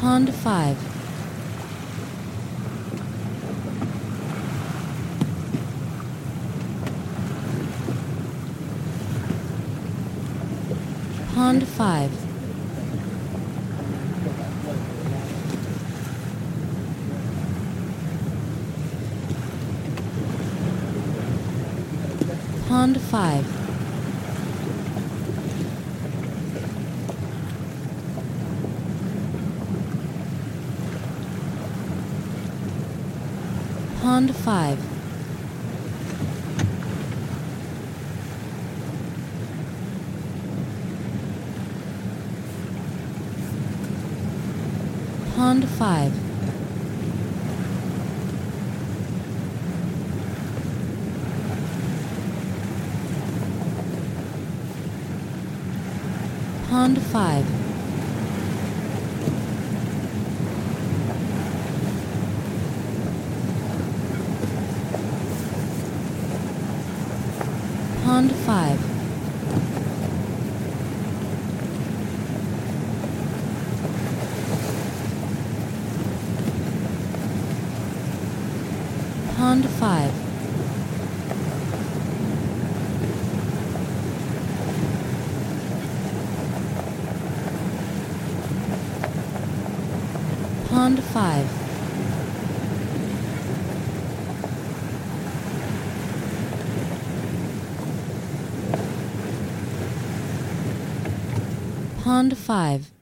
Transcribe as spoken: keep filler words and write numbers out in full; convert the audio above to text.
Pond five. Pond five. Pond five. Pond five. Pond five. Pond five. Pond five. Pond five. Pond five. Pond five.